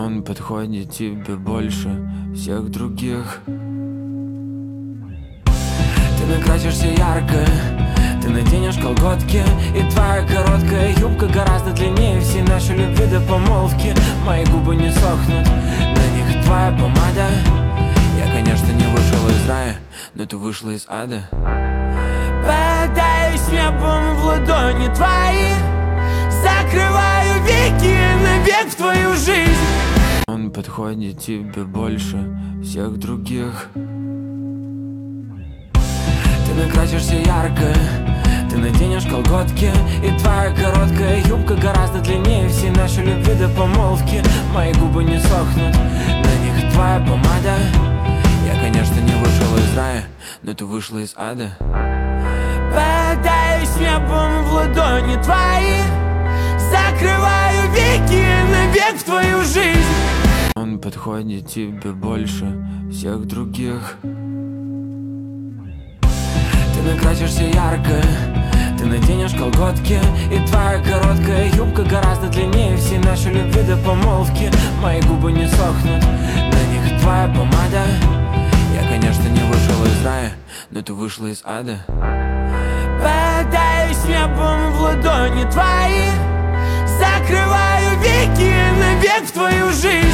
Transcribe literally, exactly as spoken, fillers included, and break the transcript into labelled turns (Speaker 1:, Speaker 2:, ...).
Speaker 1: Он подходит тебе больше всех других. Ты накрасишься ярко, ты наденешь колготки, и твоя короткая юбка гораздо длиннее всей нашей любви до помолвки. Мои губы не сохнут, на них твоя помада. Я, конечно, не вышел из рая, но ты вышла из ада.
Speaker 2: Бодаюсь небом в ладони твои, закрываю веки навек в твою жизнь.
Speaker 1: Он подходит тебе больше всех других. Ты накрасишься ярко, ты наденешь колготки, и твоя короткая юбка гораздо длиннее всей нашей любви до помолвки. Мои губы не сохнут, на них твоя помада. Я, конечно, не вышел из рая, но ты вышла из ада.
Speaker 2: Бодаюсь небом в ладони твои, закрываю веки навек в твою жизнь.
Speaker 1: Он подходит тебе больше всех других. Ты накрасишься ярко, ты наденешь колготки, и твоя короткая юбка гораздо длиннее всей нашей любви до помолвки. Мои губы не сохнут, на них твоя помада. Я, конечно, не вышел из рая, но ты вышла из ада.
Speaker 2: Бодаюсь небом в ладони твои, закрываю веки навек в твою жизнь.